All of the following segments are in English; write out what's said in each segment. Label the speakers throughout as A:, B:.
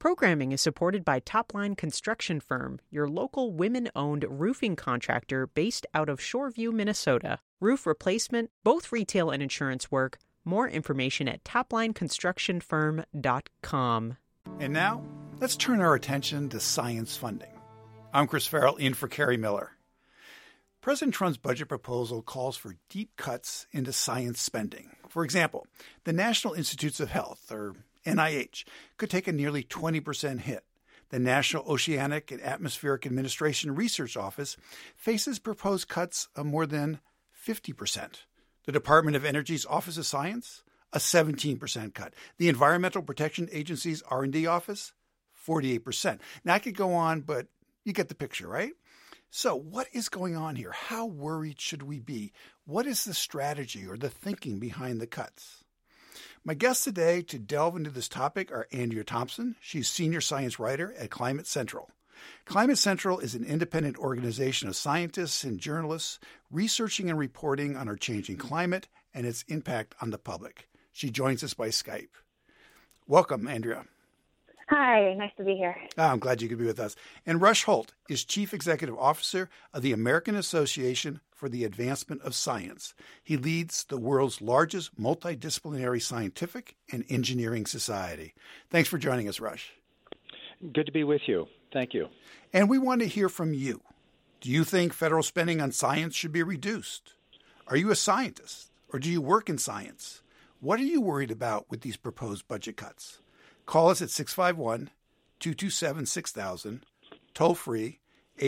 A: Programming is supported by Topline Construction Firm, your local women-owned roofing contractor based out of Shoreview, Minnesota. Roof replacement, both retail and insurance work. More information at toplineconstructionfirm.com.
B: And now, let's turn our attention to science funding. I'm Chris Farrell, in for Carrie Miller. President Trump's budget proposal calls for deep cuts into science spending. For example, the National Institutes of Health, or NIH, could take a nearly 20% hit. The National Oceanic and Atmospheric Administration Research Office faces proposed cuts of more than 50%. The Department of Energy's Office of Science, a 17% cut. The Environmental Protection Agency's R&D Office, 48%. Now, I could go on, but you get the picture, right? So what is going on here? How worried should we be? What is the strategy or the thinking behind the cuts? My guests today to delve into this topic are Andrea Thompson. She's senior science writer at Climate Central. Climate Central is an independent organization of scientists and journalists researching and reporting on our changing climate and its impact on the public. She joins us by Skype. Welcome, Andrea.
C: Hi, nice to be here.
B: I'm glad you could be with us. And Rush Holt is Chief Executive Officer of the American Association for the Advancement of Science. He leads the world's largest multidisciplinary scientific and engineering society. Thanks for joining us, Rush.
D: Good to be with you. Thank you.
B: And we want to hear from you. Do you think federal spending on science should be reduced? Are you a scientist, or do you work in science? What are you worried about with these proposed budget cuts? Call us at 651-227-6000, toll free,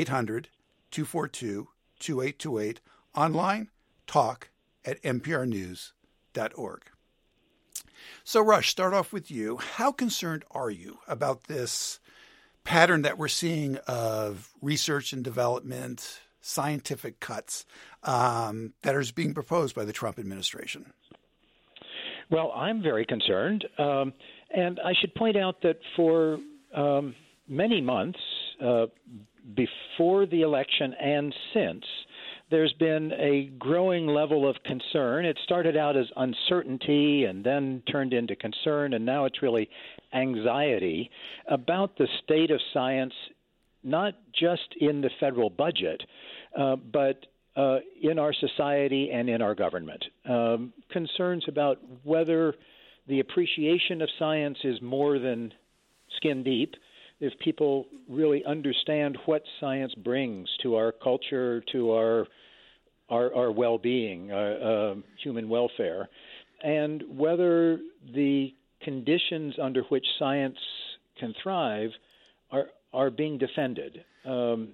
B: 800-242-2828, online, talk@nprnews.org. So, Rush, start off with you. How concerned are you about this pattern that we're seeing of research and development, scientific cuts that are being proposed by the Trump administration?
D: Well, I'm very concerned. And I should point out that for many months before the election and since, there's been a growing level of concern. It started out as uncertainty and then turned into concern, and now it's really anxiety about the state of science, not just in the federal budget, but in our society and in our government. Concerns about whether the appreciation of science is more than skin deep, if people really understand what science brings to our culture, to our well-being, human welfare, and whether the conditions under which science can thrive are being defended. So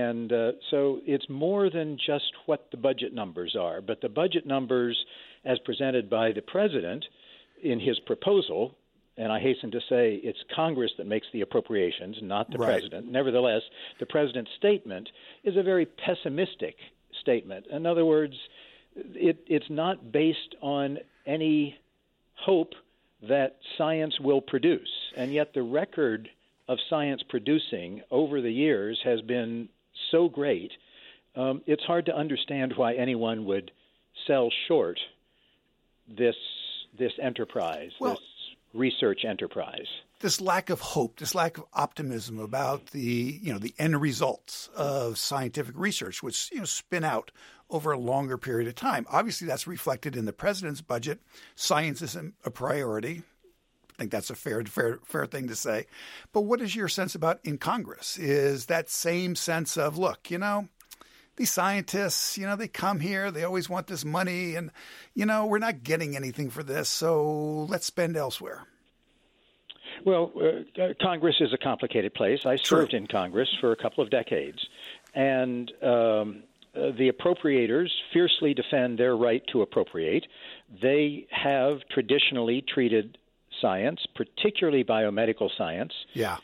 D: it's more than just what the budget numbers are. But the budget numbers, as presented by the president in his proposal, and I hasten to say it's Congress that makes the appropriations, not the president. Nevertheless, the president's statement is a very pessimistic statement. In other words, it's not based on any hope that science will produce. And yet the record of science producing over the years has been so great, it's hard to understand why anyone would sell short this enterprise, this research enterprise.
B: This lack of hope, this lack of optimism about the end results of scientific research, which spin out over a longer period of time. Obviously, that's reflected in the president's budget. Science isn't a priority. I think that's a fair thing to say. But what is your sense about in Congress? Is that same sense of, look, these scientists, they come here, they always want this money, and, we're not getting anything for this, so let's spend elsewhere.
D: Well, Congress is a complicated place. I served in Congress for a couple of decades, and the appropriators fiercely defend their right to appropriate. They have traditionally treated science, particularly biomedical science,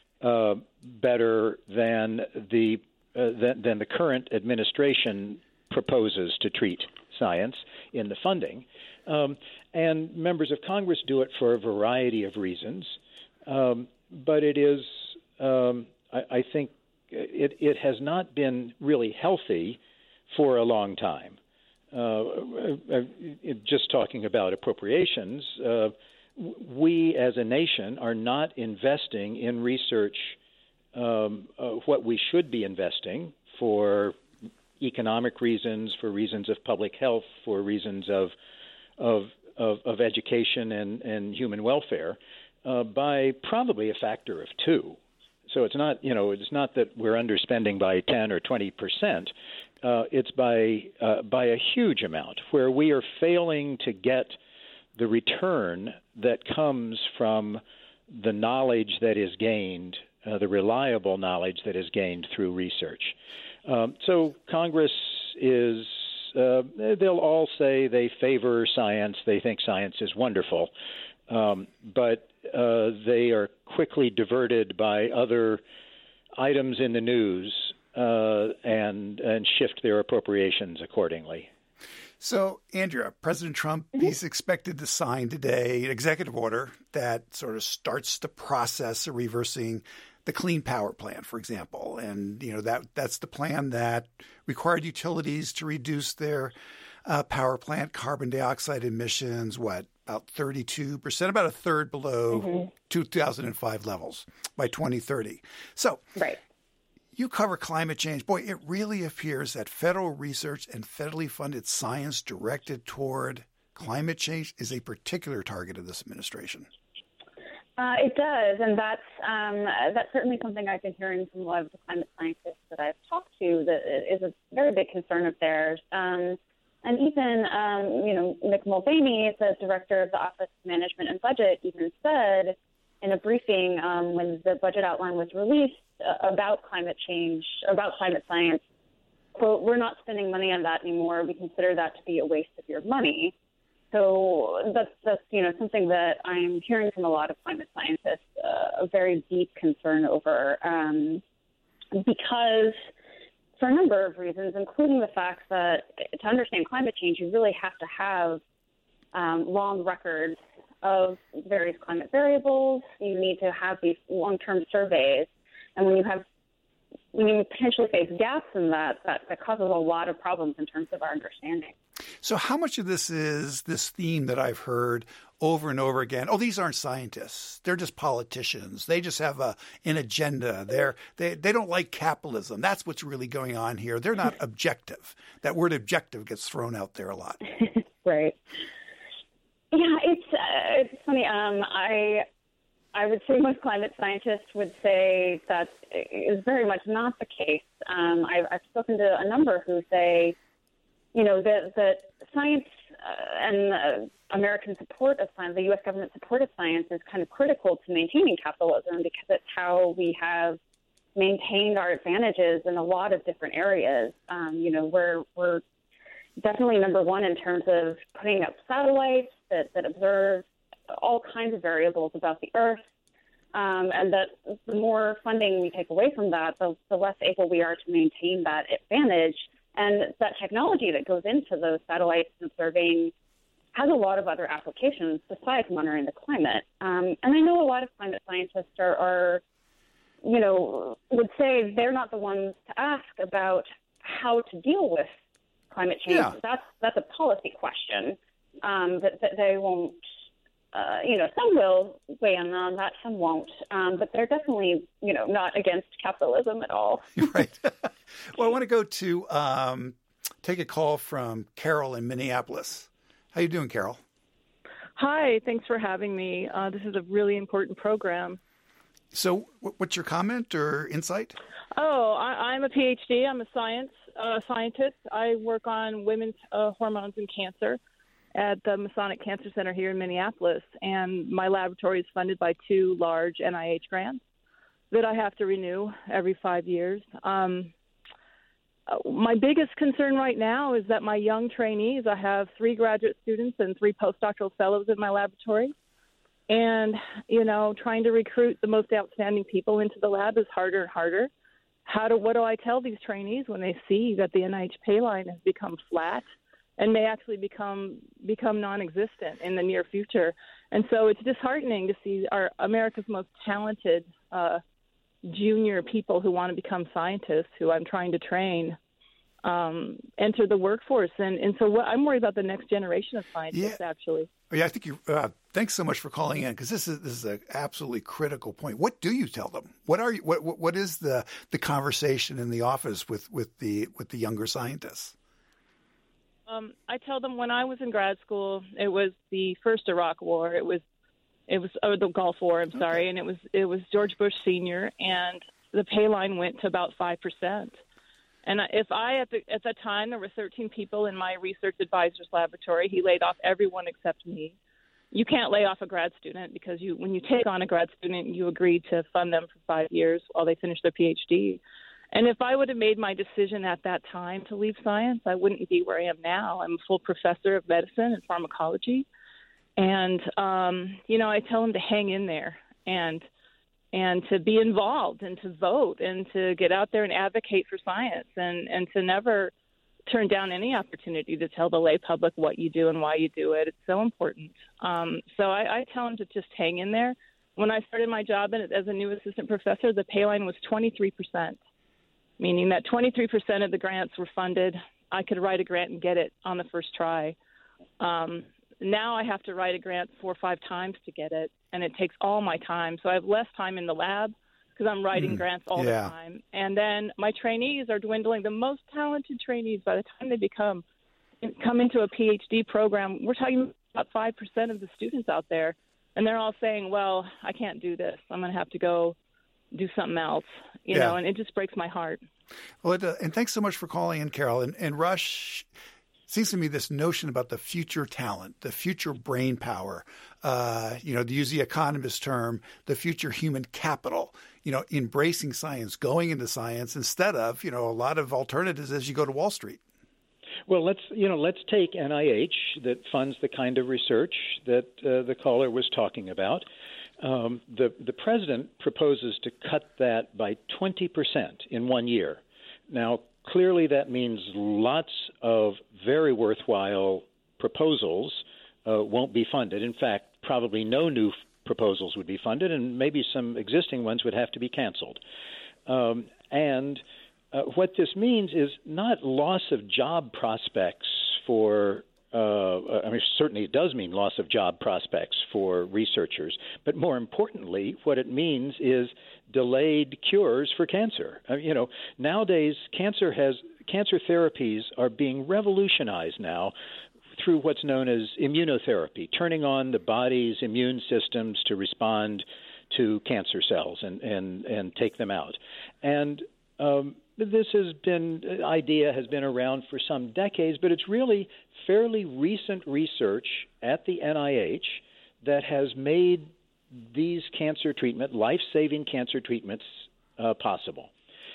D: better than the current administration proposes to treat science in the funding. And members of Congress do it for a variety of reasons. But it is, I think, it has not been really healthy for a long time. Just talking about appropriations, we as a nation are not investing in research what we should be investing for economic reasons, for reasons of public health, for reasons of education and human welfare, by probably a factor of 2. So it's not that we're underspending by 10 or 20%. It's by a huge amount, where we are failing to get the return that comes from the knowledge that is gained, the reliable knowledge that is gained through research. So Congress is, they'll all say they favor science, they think science is wonderful, but they are quickly diverted by other items in the news and shift their appropriations accordingly.
B: So, Andrea, President Trump, he's expected to sign today an executive order that sort of starts the process of reversing the Clean Power Plan, for example. And, that's the plan that required utilities to reduce their power plant carbon dioxide emissions, about 32%, about a third below 2005 levels by 2030. So,
C: right.
B: You cover climate change. Boy, it really appears that federal research and federally funded science directed toward climate change is a particular target of this administration.
C: It does, and that's certainly something I've been hearing from a lot of the climate scientists that I've talked to that is a very big concern of theirs. And even, Mick Mulvaney, the director of the Office of Management and Budget, even said in a briefing when the budget outline was released about climate change, about climate science, quote, "We're not spending money on that anymore. We consider that to be a waste of your money." So that's something that I'm hearing from a lot of climate scientists, a very deep concern over, because for a number of reasons, including the fact that to understand climate change, you really have to have long records of various climate variables. You need to have these long-term surveys. And when you potentially face gaps in that causes a lot of problems in terms of our understanding.
B: So how much of this is this theme that I've heard over and over again? Oh, these aren't scientists. They're just politicians. They just have an agenda. They don't like capitalism. That's what's really going on here. They're not objective. That word objective gets thrown out there a lot.
C: Right. Yeah, it's funny. I would say most climate scientists would say that is very much not the case. I've spoken to a number who say, that science and American support of science, the U.S. government support of science is kind of critical to maintaining capitalism because it's how we have maintained our advantages in a lot of different areas. We're definitely number one in terms of putting up satellites that observe all kinds of variables about the Earth, and that the more funding we take away from that, the less able we are to maintain that advantage. And that technology that goes into those satellites and observing has a lot of other applications besides monitoring the climate. And I know a lot of climate scientists would say they're not the ones to ask about how to deal with climate change. Yeah. That's a policy question that they won't. Some will weigh in on that, some won't. But they're definitely, not against capitalism at all.
B: Right. Well, I want to go to take a call from Carol in Minneapolis. How you doing, Carol?
E: Hi. Thanks for having me. This is a really important program.
B: So what's your comment or insight?
E: Oh, I'm a PhD. I'm a scientist. I work on women's hormones and cancer at the Masonic Cancer Center here in Minneapolis, and my laboratory is funded by 2 large NIH grants that I have to renew every 5 years. My biggest concern right now is that my young trainees, I have 3 graduate students and 3 postdoctoral fellows in my laboratory, and, trying to recruit the most outstanding people into the lab is harder and harder. What do I tell these trainees when they see that the NIH pay line has become flat and may actually become non-existent in the near future? And so it's disheartening to see our America's most talented junior people who want to become scientists, who I'm trying to train, enter the workforce. And so I'm worried about the next generation of scientists, actually.
B: Yeah, I think Thanks so much for calling in, because this is an absolutely critical point. What do you tell them? What is the conversation in the office with the younger scientists?
E: I tell them when I was in grad school, it was the first Iraq War. It was the Gulf War. I'm sorry, and it was George Bush Sr. and the pay line went to about 5%. And at the time there were 13 people in my research advisor's laboratory. He laid off everyone except me. You can't lay off a grad student because when you take on a grad student, you agree to fund them for 5 years while they finish their PhD. And if I would have made my decision at that time to leave science, I wouldn't be where I am now. I'm a full professor of medicine and pharmacology. And, I tell them to hang in there and to be involved and to vote and to get out there and advocate for science and to never turn down any opportunity to tell the lay public what you do and why you do it. It's so important. So I tell them to just hang in there. When I started my job as a new assistant professor, the pay line was 23%. Meaning that 23% of the grants were funded. I could write a grant and get it on the first try. Now I have to write a grant 4 or 5 times to get it, and it takes all my time. So I have less time in the lab because I'm writing grants all the time. And then my trainees are dwindling. The most talented trainees, by the time they come into a PhD program, we're talking about 5% of the students out there, and they're all saying, well, I can't do this. I'm going to have to go do something else, you know, and it just breaks my heart.
B: Well, and thanks so much for calling in, Carol. And Rush, it seems to me this notion about the future talent, the future brain power, to use the economist term, the future human capital, embracing science, going into science instead of, a lot of alternatives as you go to Wall Street.
D: Well, let's take NIH that funds the kind of research that the caller was talking about. The president proposes to cut that by 20% in 1 year. Now, clearly that means lots of very worthwhile proposals won't be funded. In fact, probably no new proposals would be funded, and maybe some existing ones would have to be canceled. And what this means is not loss of job prospects for certainly it does mean loss of job prospects for researchers, but more importantly, what it means is delayed cures for cancer. Nowadays, cancer therapies are being revolutionized now through what's known as immunotherapy, turning on the body's immune systems to respond to cancer cells and take them out. And this idea has been around for some decades, but it's really fairly recent research at the NIH that has made these life-saving cancer treatments possible.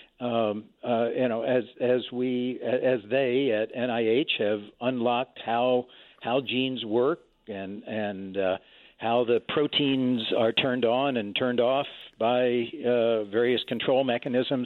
D: As they at NIH have unlocked how genes work and how the proteins are turned on and turned off by various control mechanisms.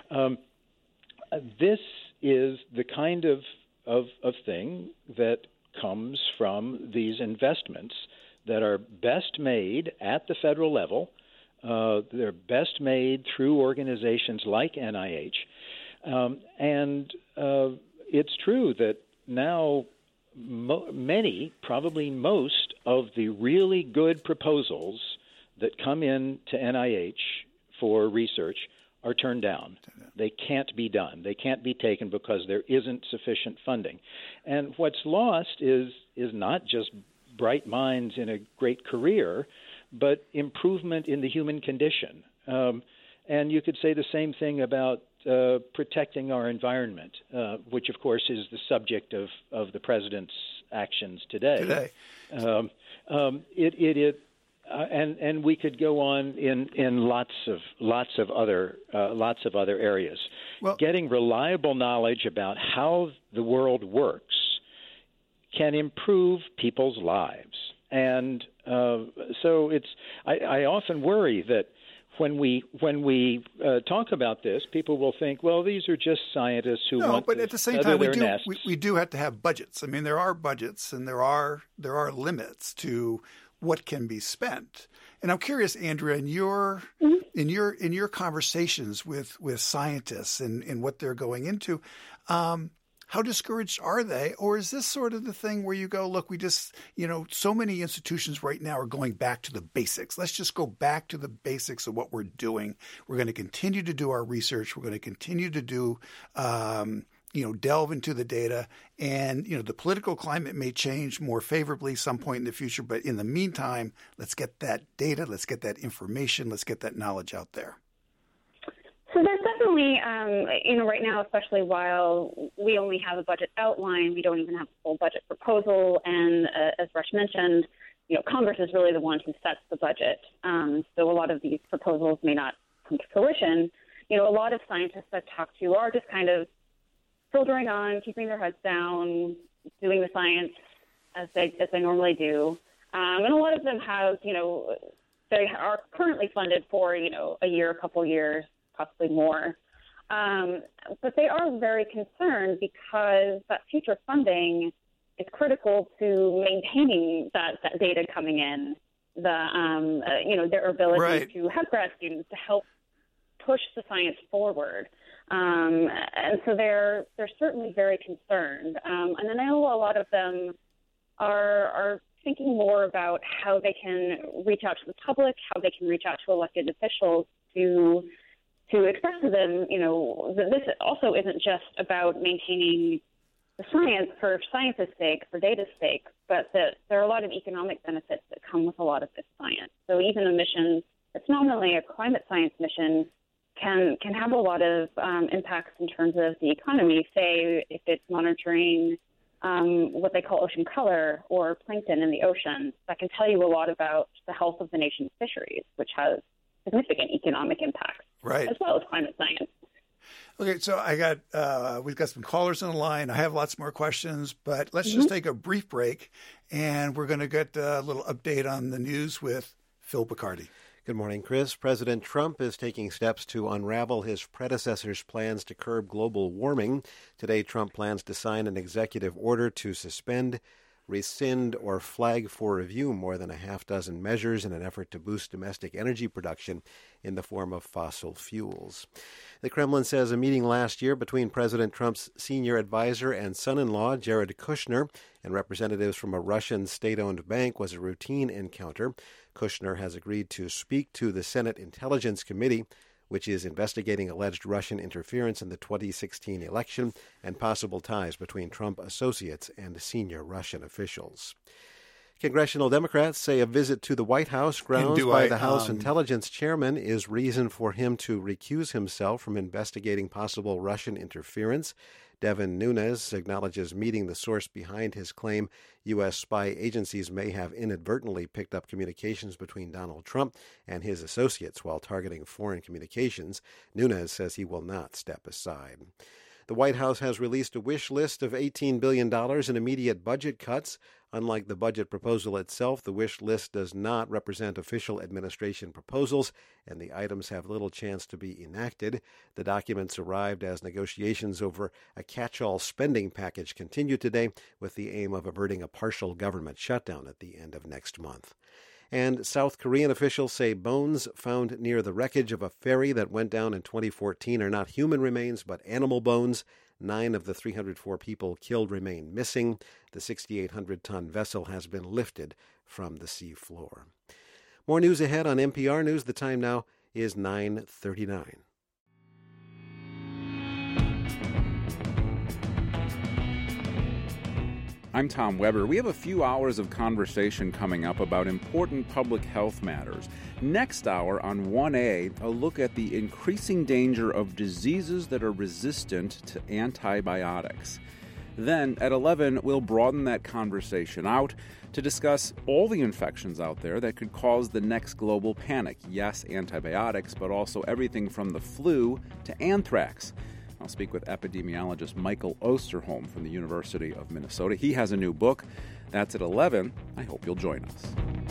D: This is the kind of thing that comes from these investments that are best made at the federal level. They're best made through organizations like NIH. And it's true that now probably most of the really good proposals that come in to NIH for research are turned down. They can't be done. They can't be taken because there isn't sufficient funding. And what's lost is not just bright minds in a great career, but improvement in the human condition. And you could say the same thing about protecting our environment, which, of course, is the subject of the president's actions today. And we could go on in lots of other areas. Well, getting reliable knowledge about how the world works can improve people's lives, and so I often worry that when we talk about this, people will think, well, these are just scientists who want
B: but
D: to
B: at the same time,
D: we
B: do have to have budgets. I mean, there are budgets and there are limits to what can be spent. And I'm curious, Andrea, in your conversations with scientists and what they're going into, how how discouraged are they? Or is this sort of the thing where you go, look, we just, so many institutions right now are going back to the basics. Let's just go back to the basics of what we're doing. We're going to continue to do our research. We're going to continue to do, delve into the data. And, the political climate may change more favorably some point in the future. But in the meantime, let's get that data. Let's get that information. Let's get that knowledge out there.
C: So there's definitely, right now, especially while we only have a budget outline, we don't even have a full budget proposal. And as Rush mentioned, Congress is really the one who sets the budget. So a lot of these proposals may not come to fruition. A lot of scientists I've talked to are just kind of filtering on, keeping their heads down, doing the science as they normally do. And a lot of them have, they are currently funded for, a year, a couple years, possibly more. But they are very concerned because that future funding is critical to maintaining that data coming in, their ability to have grad students to help push the science forward. And so they're certainly very concerned. And then I know a lot of them are thinking more about how they can reach out to the public, how they can reach out to elected officials to express to them, that this also isn't just about maintaining the science for science's sake, for data's sake, but that there are a lot of economic benefits that come with a lot of this science. So even a mission that's nominally a climate science mission can have a lot of impacts in terms of the economy. Say if it's monitoring what they call ocean color or plankton in the ocean, that can tell you a lot about the health of the nation's fisheries, which has significant economic impacts, as well as climate science.
B: Okay, so we've got some callers on the line. I have lots more questions, but let's just take a brief break, and we're going to get a little update on the news with Phil Picardi.
F: Good morning, Chris. President Trump is taking steps to unravel his predecessor's plans to curb global warming. Today, Trump plans to sign an executive order to suspend, rescind, or flag for review more than a half dozen measures in an effort to boost domestic energy production in the form of fossil fuels. The Kremlin says a meeting last year between President Trump's senior advisor and son-in-law, Jared Kushner, and representatives from a Russian state-owned bank was a routine encounter. Kushner has agreed to speak to the Senate Intelligence Committee, which is investigating alleged Russian interference in the 2016 election and possible ties between Trump associates and senior Russian officials. Congressional Democrats say a visit to the White House grounds by the House Intelligence Chairman is reason for him to recuse himself from investigating possible Russian interference. Devin Nunes acknowledges meeting the source behind his claim U.S. spy agencies may have inadvertently picked up communications between Donald Trump and his associates while targeting foreign communications. Nunes says he will not step aside. The White House has released a wish list of $18 billion in immediate budget cuts. Unlike the budget proposal itself, the wish list does not represent official administration proposals, and the items have little chance to be enacted. The documents arrived as negotiations over a catch-all spending package continue today, with the aim of averting a partial government shutdown at the end of next month. And South Korean officials say bones found near the wreckage of a ferry that went down in 2014 are not human remains, but animal bones. 9 of the 304 people killed remain missing. The 6,800-ton vessel has been lifted from the sea floor. More news ahead on NPR News. The time now is 9:39.
G: I'm Tom Weber. We have a few hours of conversation coming up about important public health matters. Next hour on 1A, a look at the increasing danger of diseases that are resistant to antibiotics. Then at 11, we'll broaden that conversation out to discuss all the infections out there that could cause the next global panic. Yes, antibiotics, but also everything from the flu to anthrax. I'll speak with epidemiologist Michael Osterholm from the University of Minnesota. He has a new book. That's at 11. I hope you'll join us.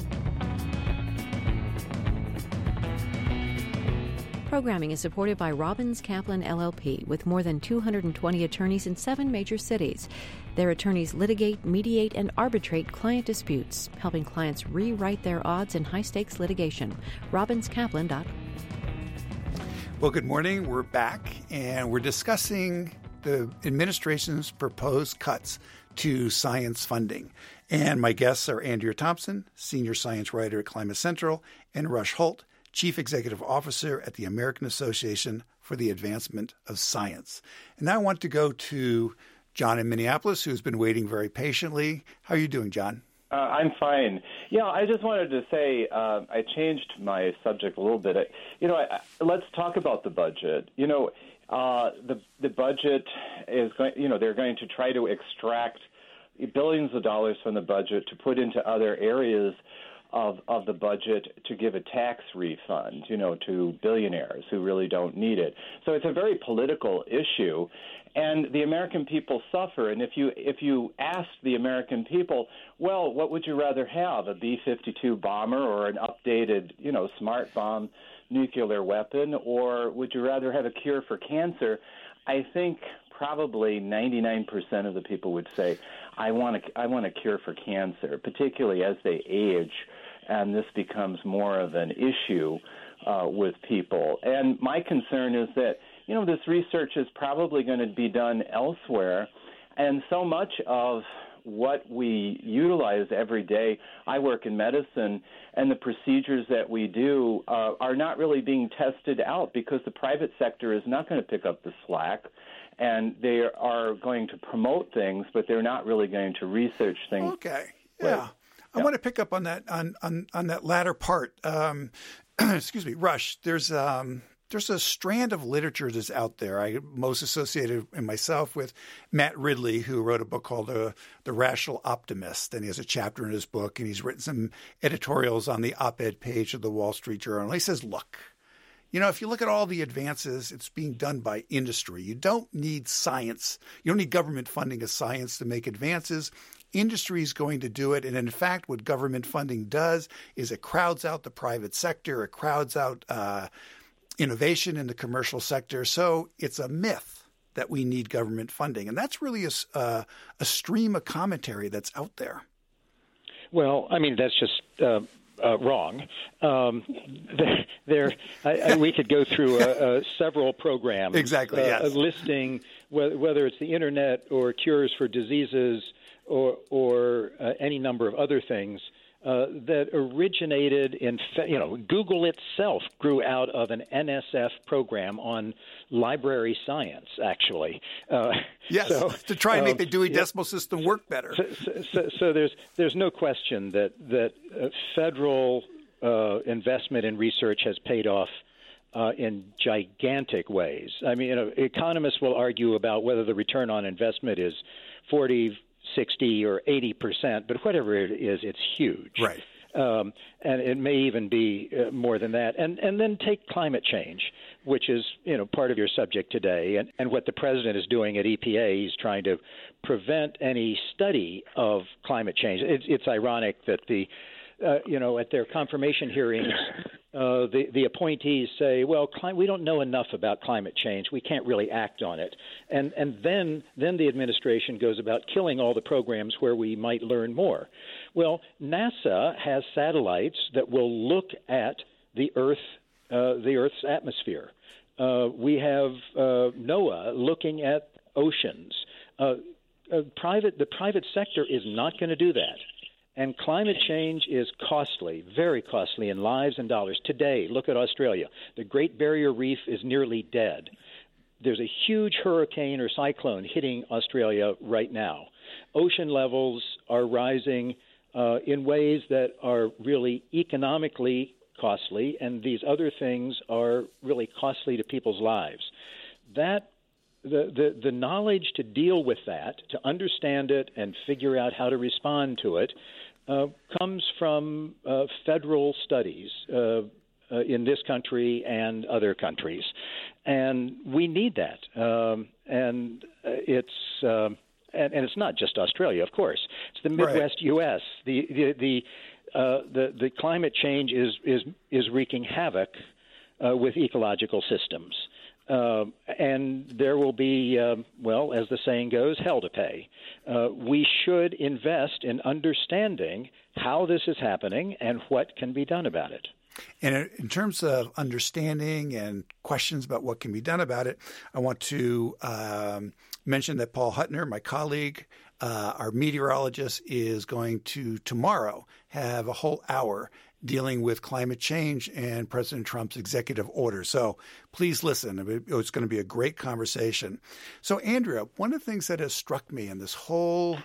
H: Programming is supported by Robbins Kaplan LLP, with more than 220 attorneys in 7 major cities. Their attorneys litigate, mediate, and arbitrate client disputes, helping clients rewrite their odds in high-stakes litigation. RobbinsKaplan.com.
B: Well, good morning. We're back, and we're discussing the administration's proposed cuts to science funding. And my guests are Andrea Thompson, senior science writer at Climate Central, and Rush Holt, chief executive officer at the American Association for the Advancement of Science. And now I want to go to John in Minneapolis, who's been waiting very patiently. How are you doing, John?
I: I'm fine. Yeah, I just wanted to say I changed my subject a little bit. Let's talk about the budget. The budget is going. They're going to try to extract billions of dollars from the budget to put into other areas of the budget to give a tax refund, to billionaires who really don't need it. So it's a very political issue. And the American people suffer. And if you ask the American people, well, what would you rather have, a B-52 bomber or an updated, smart bomb nuclear weapon, or would you rather have a cure for cancer? I think probably 99% of the people would say, I want a cure for cancer, particularly as they age, and this becomes more of an issue with people. And my concern is that this research is probably going to be done elsewhere, and so much of what we utilize every day, I work in medicine, and the procedures that we do are not really being tested out because the private sector is not going to pick up the slack, and they are going to promote things, but they're not really going to research things.
B: Okay, yeah. I want to pick up on that on that latter part. Excuse me, Rush. There's a strand of literature that's out there. I most associated myself with Matt Ridley, who wrote a book called The Rational Optimist, and he has a chapter in his book, and he's written some editorials on the op-ed page of the Wall Street Journal. He says, look, if you look at all the advances, it's being done by industry. You don't need science. You don't need government funding of science to make advances. Industry is going to do it. And in fact, what government funding does is it crowds out the private sector. It crowds out innovation in the commercial sector. So it's a myth that we need government funding. And that's really a stream of commentary that's out there.
D: Well, I mean, that's just wrong. We could go through several programs
B: exactly, yes.
D: Listing whether it's the internet or cures for diseases or any number of other things that originated in, Google itself grew out of an NSF program on library science, actually.
B: Yes, to try and make the Dewey Decimal System work better.
D: So there's no question that federal investment in research has paid off in gigantic ways. I mean, economists will argue about whether the return on investment is 40, 60 or 80%, but whatever it is, it's huge.
B: Right.
D: And it may even be more than that. And then take climate change, which is, part of your subject today, and what the president is doing at EPA. He's trying to prevent any study of climate change. It's ironic that at their confirmation hearings, the appointees say, well, we don't know enough about climate change. We can't really act on it. And then the administration goes about killing all the programs where we might learn more. Well, NASA has satellites that will look at the Earth's atmosphere. We have NOAA looking at oceans. The private sector is not going to do that. And climate change is costly, very costly in lives and dollars. Today, look at Australia. The Great Barrier Reef is nearly dead. There's a huge hurricane or cyclone hitting Australia right now. Ocean levels are rising in ways that are really economically costly, and these other things are really costly to people's lives. The knowledge to deal with that, to understand it and figure out how to respond to it, comes from federal studies in this country and other countries, and we need that. And it's not just Australia, of course. It's the Midwest right. U.S. The climate change is wreaking havoc with ecological systems. And there will be, as the saying goes, hell to pay. We should invest in understanding how this is happening and what can be done about it.
B: And in terms of understanding and questions about what can be done about it, I want to mention that Paul Huttner, my colleague, our meteorologist, is going to tomorrow have a whole hour dealing with climate change and President Trump's executive order. So please listen. It's going to be a great conversation. So, Andrea, one of the things that has struck me in this whole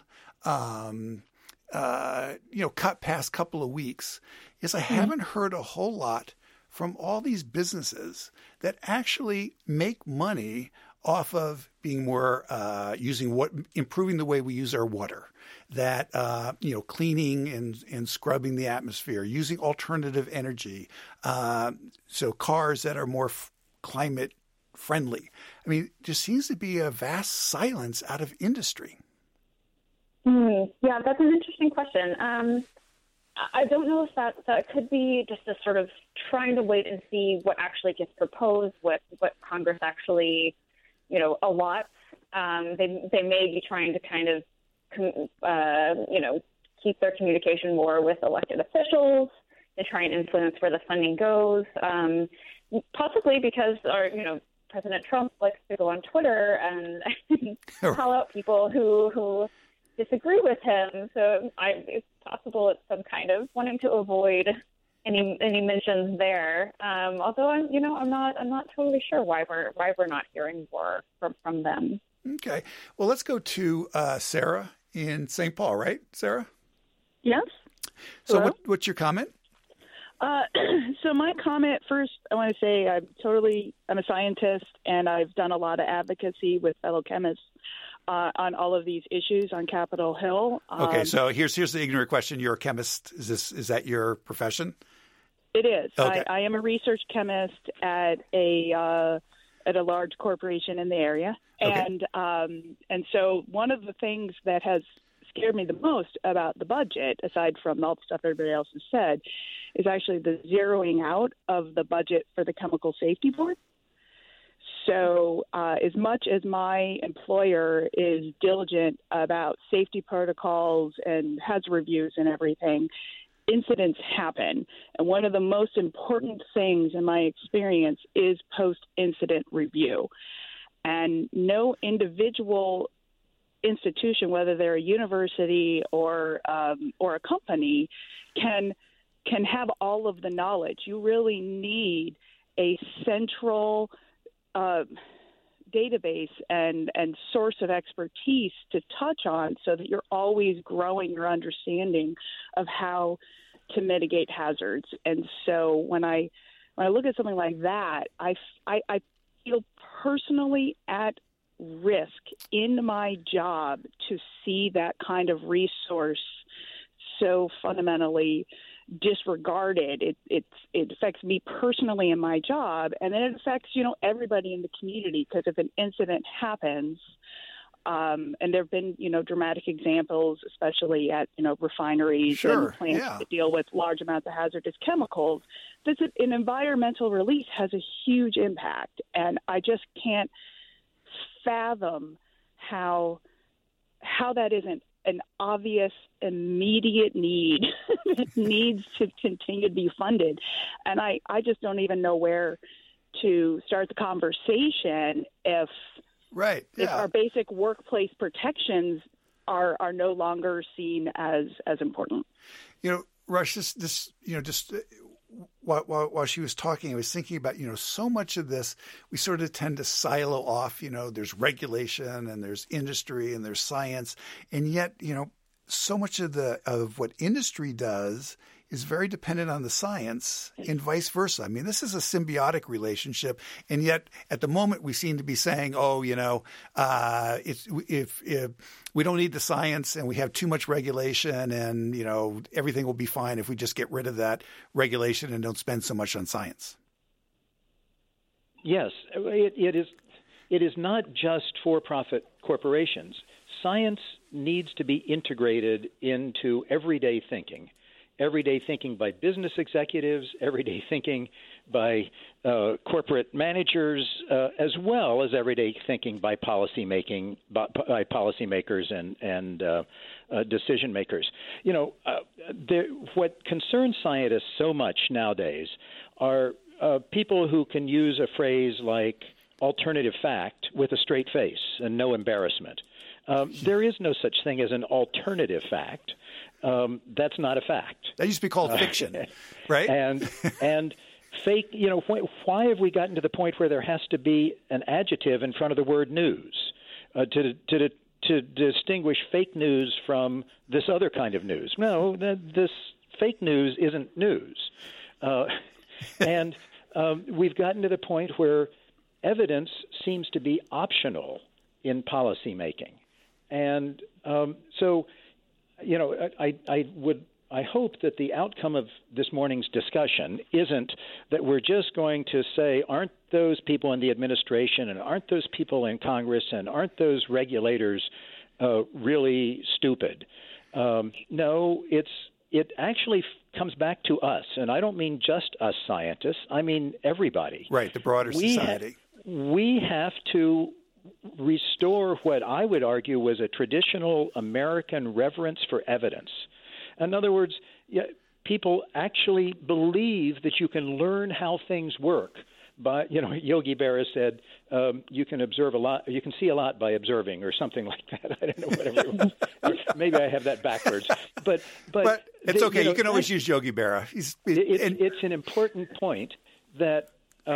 B: past couple of weeks is I haven't heard a whole lot from all these businesses that actually make money off of being more improving the way we use our water, that cleaning and scrubbing the atmosphere, using alternative energy, so cars that are more climate friendly. I mean, there seems to be a vast silence out of industry.
C: Yeah, that's an interesting question. I don't know if that could be just a sort of trying to wait and see what actually gets proposed, what Congress actually, allots. They may be trying to kind of, keep their communication more with elected officials and try and influence where the funding goes. Possibly because President Trump likes to go on Twitter and call out people who disagree with him. So it's possible it's some kind of wanting to avoid any mentions there. Although I'm not totally sure why we're not hearing more from them.
B: Okay. Well, let's go to Sarah in St. Paul, right, Sarah?
J: Yes.
B: So what's your comment?
J: So my comment first, I want to say I'm a scientist, and I've done a lot of advocacy with fellow chemists on all of these issues on Capitol Hill.
B: Okay, so here's the ignorant question. You're a chemist. Is that your profession?
J: It is.
B: Okay.
J: I am a research chemist at a large corporation in the area,
B: okay.
J: And so one of the things that has scared me the most about the budget, aside from all the stuff everybody else has said, is actually the zeroing out of the budget for the Chemical Safety Board. So as much as my employer is diligent about safety protocols and hazard reviews and everything, incidents happen. And one of the most important things in my experience is post-incident review. And no individual institution, whether they're a university or a company, can have all of the knowledge. You really need a central database and source of expertise to touch on, so that you're always growing your understanding of how to mitigate hazards. And so when I look at something like that, I feel personally at risk in my job to see that kind of resource so fundamentally disregarded. It affects me personally in my job, and then it affects everybody in the community, because if an incident happens, and there have been dramatic examples, especially at refineries and plants that deal with large amounts of hazardous chemicals, an environmental release has a huge impact, and I just can't fathom how that isn't an obvious, immediate need that needs to continue to be funded. And I just don't even know where to start the conversation if our basic workplace protections are no longer seen as important.
B: Rush, while she was talking, I was thinking about, so much of this, we sort of tend to silo off, there's regulation and there's industry and there's science. And yet, so much of what industry does is very dependent on the science and vice versa. I mean, this is a symbiotic relationship. And yet at the moment we seem to be saying, if we don't need the science and we have too much regulation and, everything will be fine if we just get rid of that regulation and don't spend so much on science.
D: Yes, it is not just for-profit corporations. Science needs to be integrated into everyday thinking. everyday thinking by business executives, everyday thinking by corporate managers, as well as everyday thinking by policymakers and decision makers. What concerns scientists so much nowadays are people who can use a phrase like alternative fact with a straight face and no embarrassment. There is no such thing as an alternative fact. That's not a fact.
B: That used to be called fiction, right?
D: And fake. Why have we gotten to the point where there has to be an adjective in front of the word news to distinguish fake news from this other kind of news? No, this fake news isn't news, and we've gotten to the point where evidence seems to be optional in policy making. And so, I hope that the outcome of this morning's discussion isn't that we're just going to say, aren't those people in the administration and aren't those people in Congress and aren't those regulators really stupid? No, it actually comes back to us. And I don't mean just us scientists. I mean everybody.
B: Right, the broader society.
D: We have to restore what I would argue was a traditional American reverence for evidence. In other words, people actually believe that you can learn how things work. But Yogi Berra said you can observe a lot, you can see a lot by observing, or something like that. I don't know, whatever it was. Maybe I have that backwards. But
B: it's okay. You can always use Yogi Berra.
D: It's an important point that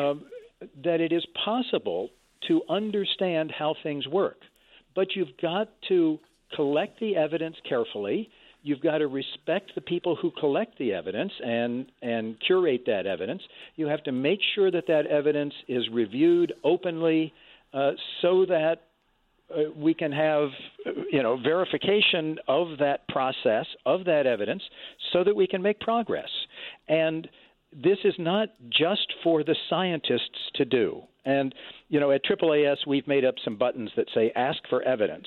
D: it is possible to understand how things work. But you've got to collect the evidence carefully. You've got to respect the people who collect the evidence and curate that evidence. You have to make sure that evidence is reviewed openly so that we can have verification of that process, of that evidence, so that we can make progress. And this is not just for the scientists to do. And, at AAAS, we've made up some buttons that say, ask for evidence.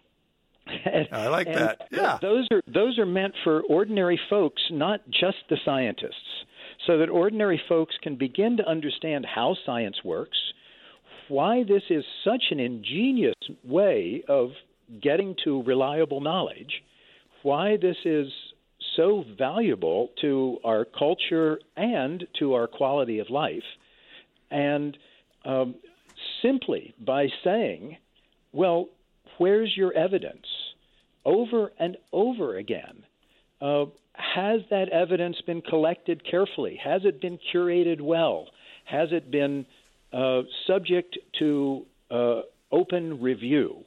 B: I like that. Yeah.
D: Those are meant for ordinary folks, not just the scientists, so that ordinary folks can begin to understand how science works, why this is such an ingenious way of getting to reliable knowledge, why this is so valuable to our culture and to our quality of life, and simply by saying, well, where's your evidence? Over and over again, has that evidence been collected carefully? Has it been curated well? Has it been subject to open review?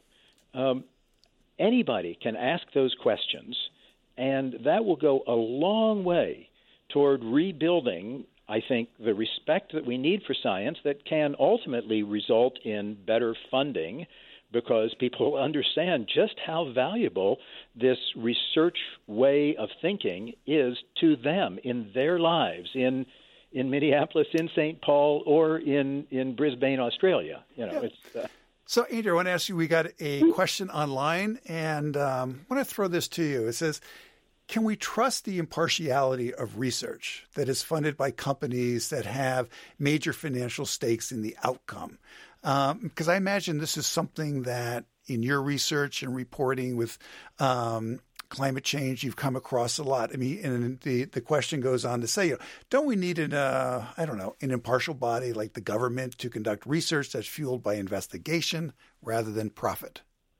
D: Anybody can ask those questions, and that will go a long way toward rebuilding, I think, the respect that we need for science that can ultimately result in better funding, because people understand just how valuable this research way of thinking is to them in their lives, in Minneapolis, in St. Paul, or in Brisbane, Australia.
B: So, Andrew, I want to ask you, we got a question online, and I want to throw this to you. It says, can we trust the impartiality of research that is funded by companies that have major financial stakes in the outcome? Because I imagine this is something that in your research and reporting with climate change, you've come across a lot. I mean, and the question goes on to say, don't we need an impartial body like the government to conduct research that's fueled by investigation rather than profit?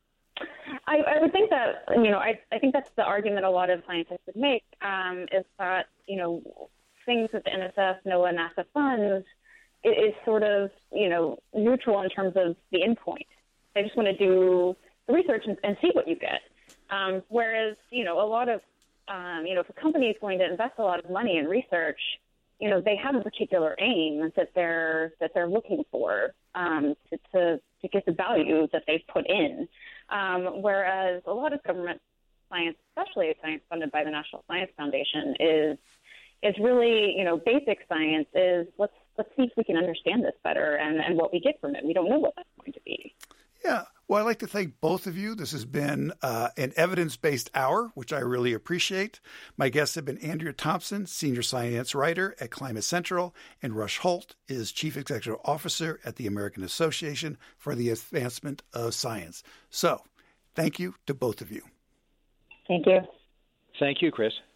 C: I would think that, I think that's the argument a lot of scientists would make, is that, things that the NSF, NOAA, NASA funds is sort of, neutral in terms of the endpoint. They just want to do the research and see what you get. Whereas, a lot of, if a company is going to invest a lot of money in research, they have a particular aim that they're looking for to get the value that they've put in. Whereas a lot of government science, especially science funded by the National Science Foundation, is really, basic science is let's see if we can understand this better and what we get from it. We don't know what that's going to be.
B: Yeah. Well, I'd like to thank both of you. This has been an evidence-based hour, which I really appreciate. My guests have been Andrea Thompson, Senior Science Writer at Climate Central, and Rush Holt is Chief Executive Officer at the American Association for the Advancement of Science. So, thank you to both of you.
C: Thank you.
D: Thank you, Chris.